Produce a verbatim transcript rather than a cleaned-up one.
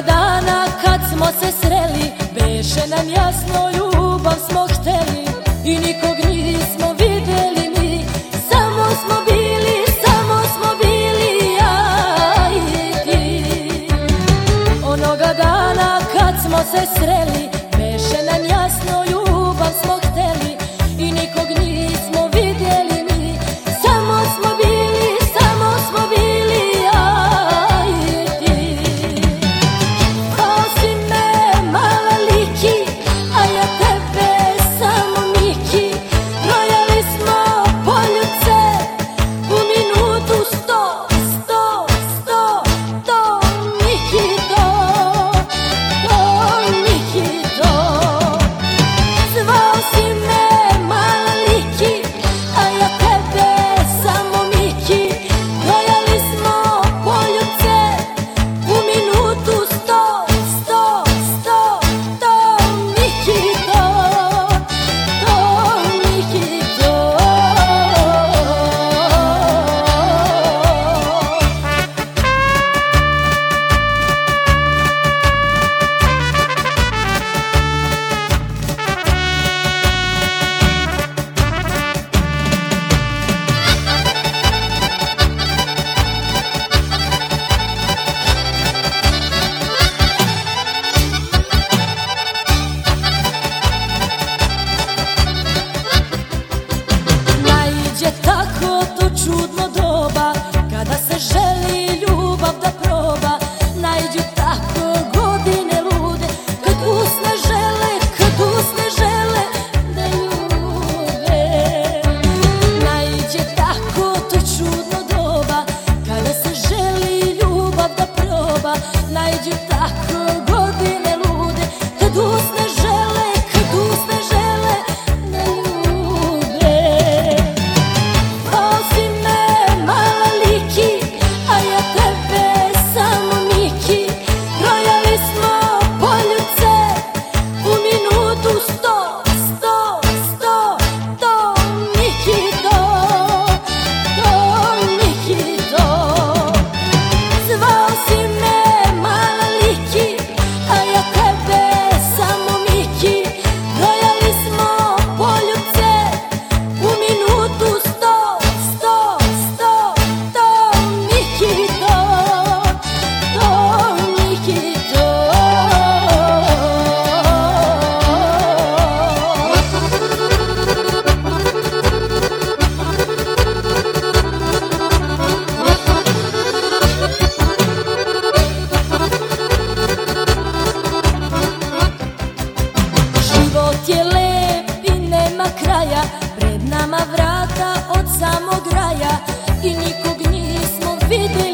Onoga dana kad smo se sreli, beše nam jasno, ljubav smo hteli i nikog nismo videli mi. Samo smo bili, samo smo bili ja i ti. Onoga dana kad smo se sreli, beše nam jasno, ljubav smo hteli i nikog nismo videli mi. Samo smo bili, samo smo bili ja i ti. Zvao si me mala liki, a ja tebe samo Miki. Brojali smo poljuce u minutu sto, sto, sto, to Miki to, to Miki to. Zvao si me mala liki, a ja tebe samo Miki. Brojali smo poljuce u minutu sto, sto, sto, to Miki to, to Miki to. Naiđe tako to čudno doba, kada se želi ljubav da proba. Naiđu tako godine lude, kad usne žele, kad usne žele da ljube. Naiđe tako to čudno doba, kada se želi ljubav da proba. Naiđu tako godine lude, kad usne žele, kad usne žele da ljube. Zvao si me mala liki, a ja tebe samo Miki. Brojali smo poljuce u minutu sto, sto, sto, to Miki to, to Miki to. Zvao si me mala liki, a ja tebe samo Miki. Brojali smo poljuce u minutu sto, sto, sto, to Miki to, to Miki to. Život je lep i nema kraja, pred nama vrata od samog raja i nikog nismo videli.